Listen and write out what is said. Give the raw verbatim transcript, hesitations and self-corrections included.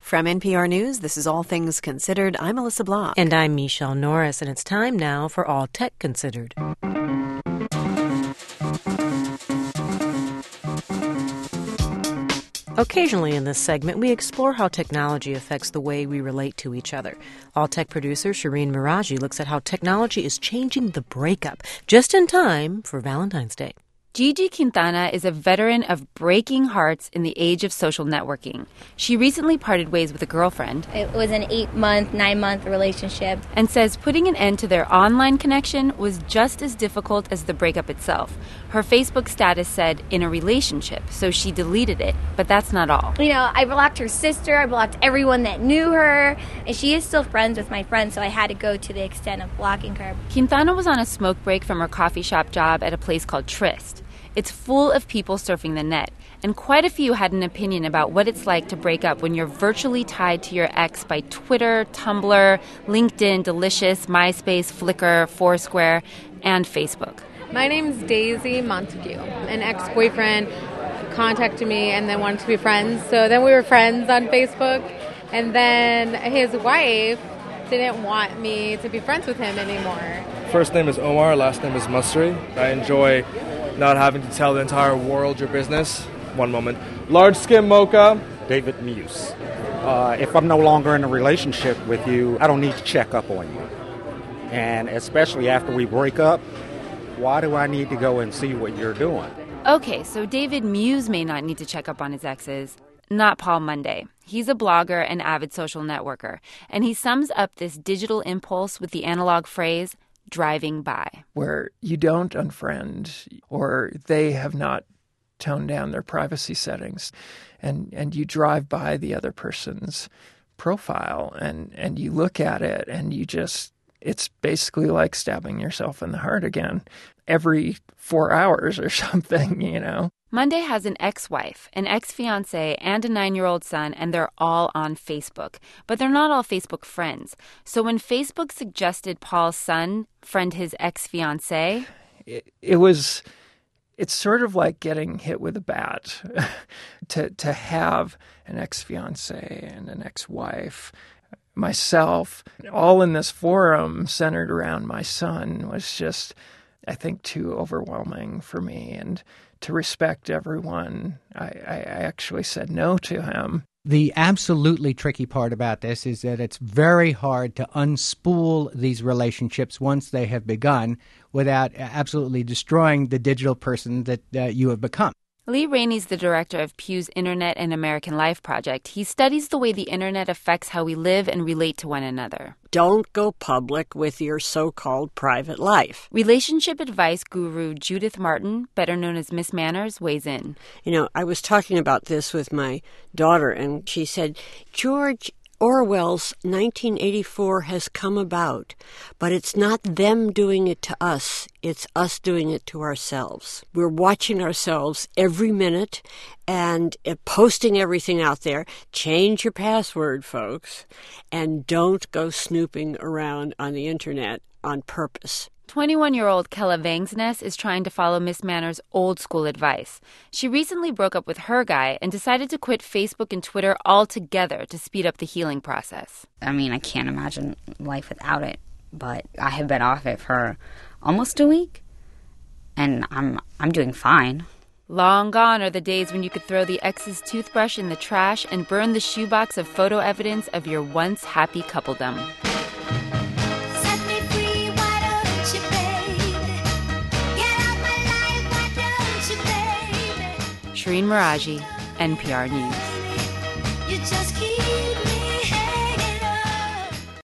From N P R News, this is All Things Considered. I'm Melissa Block. And I'm Michelle Norris, and it's time now for All Tech Considered. Occasionally in this segment, we explore how technology affects the way we relate to each other. All Tech producer Shireen Meraji looks at how technology is changing the breakup, just in time for Valentine's Day. Gigi Quintana is a veteran of breaking hearts in the age of social networking. She recently parted ways with a girlfriend. It was an eight-month, nine-month relationship. And says putting an end to their online connection was just as difficult as the breakup itself. Her Facebook status said, in a relationship, so she deleted it. But that's not all. You know, I blocked her sister, I blocked everyone that knew her, and she is still friends with my friends, so I had to go to the extent of blocking her. Quintana was on a smoke break from her coffee shop job at a place called Tryst. It's full of people surfing the net, and quite a few had an opinion about what it's like to break up when you're virtually tied to your ex by Twitter, Tumblr, LinkedIn, Delicious, MySpace, Flickr, Foursquare, and Facebook. My name's Daisy Montague. An ex-boyfriend contacted me and then wanted to be friends, so then we were friends on Facebook, and then his wife didn't want me to be friends with him anymore. First name is Omar, last name is Masri. I enjoy not having to tell the entire world your business. One moment. Large skim mocha. David Muse. Uh, if I'm no longer in a relationship with you, I don't need to check up on you. And especially after we break up, why do I need to go and see what you're doing? Okay, so David Muse may not need to check up on his exes. Not Paul Monday. He's a blogger and avid social networker. And he sums up this digital impulse with the analog phrase, driving by. Where you don't unfriend or they have not toned down their privacy settings and, and you drive by the other person's profile and, and you look at it and you just, it's basically like stabbing yourself in the heart again every four hours or something, you know. Monday has an ex-wife, an ex-fiancé, and a nine-year-old son, and they're all on Facebook. But they're not all Facebook friends. So when Facebook suggested Paul's son friend his ex-fiancé... It, it was... It's sort of like getting hit with a bat. to to have an ex-fiancé and an ex-wife, myself, all in this forum centered around my son was just, I think, too overwhelming for me. And to respect everyone, I, I actually said no to him. The absolutely tricky part about this is that it's very hard to unspool these relationships once they have begun without absolutely destroying the digital person that uh, you have become. Lee Rainey's the director of Pew's Internet and American Life project. He studies the way the internet affects how we live and relate to one another. Don't go public with your so-called private life. Relationship advice guru Judith Martin, better known as Miss Manners, weighs in. You know, I was talking about this with my daughter, and she said, George Orwell's nineteen eighty-four has come about, but it's not them doing it to us, it's us doing it to ourselves. We're watching ourselves every minute and posting everything out there. Change your password, folks, and don't go snooping around on the internet on purpose. twenty-one-year-old Kella Vangsness is trying to follow Miss Manners' old-school advice. She recently broke up with her guy and decided to quit Facebook and Twitter altogether to speed up the healing process. I mean, I can't imagine life without it, but I have been off it for almost a week, and I'm I'm doing fine. Long gone are the days when you could throw the ex's toothbrush in the trash and burn the shoebox of photo evidence of your once happy coupledom. Shireen Meraji, N P R News. You just keep